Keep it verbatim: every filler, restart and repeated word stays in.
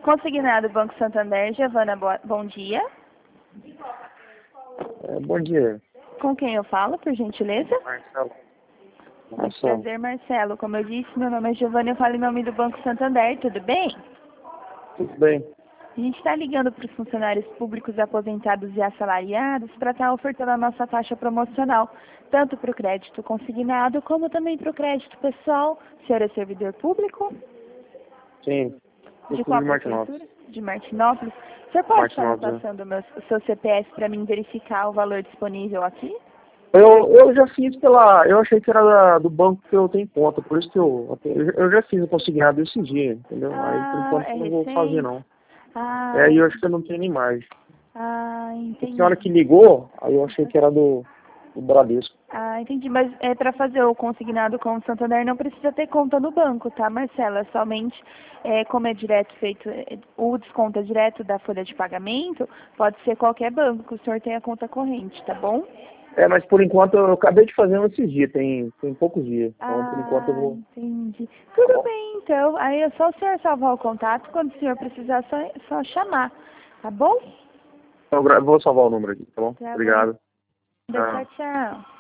Consignado Banco Santander, Giovana, boa, bom dia. É, bom dia. Com quem eu falo, por gentileza? Marcelo. Muito Marcelo. prazer, Marcelo. Como eu disse, meu nome é Giovana e eu falo em nome do Banco Santander, tudo bem? Tudo bem. A gente está ligando para os funcionários públicos aposentados e assalariados para estar ofertando a nossa taxa promocional, tanto para o crédito consignado como também para o crédito pessoal. O senhor é servidor público? Sim. Eu De sou qual de prefeitura? Martinópolis. De Martinópolis. O senhor pode estar me Martinópolis, é. passando o, meu, o seu C P F para mim verificar o valor disponível aqui? Eu, eu já fiz pela... Eu achei que era da- do banco que eu tenho conta, por isso que eu... Eu já fiz o consignado esse dia, entendeu? Aí, por Ah, enquanto, é eu não vou fazer, recente? não. Ah, É, e eu acho que eu não tenho nem mais. ah, A senhora que entendi. ligou, aí eu achei que era do, do Bradesco. Ah, entendi. Mas é para fazer o consignado com o Santander não precisa ter conta no banco, tá, Marcela? Somente, é, como é direto feito, é, o desconto é direto da folha de pagamento, pode ser qualquer banco que o senhor tenha conta corrente, tá bom? É, mas por enquanto eu acabei de fazer um esses dias, tem, tem poucos dias. Então, por enquanto eu Ah, vou... entendi. Tá Tudo bom? bem, então. Aí é só o senhor salvar o contato. Quando o senhor precisar, só, só chamar. Tá bom? Então, eu gra- vou salvar o número aqui, tá bom? Tá bom. Obrigado. Tchau, Tchau. tchau.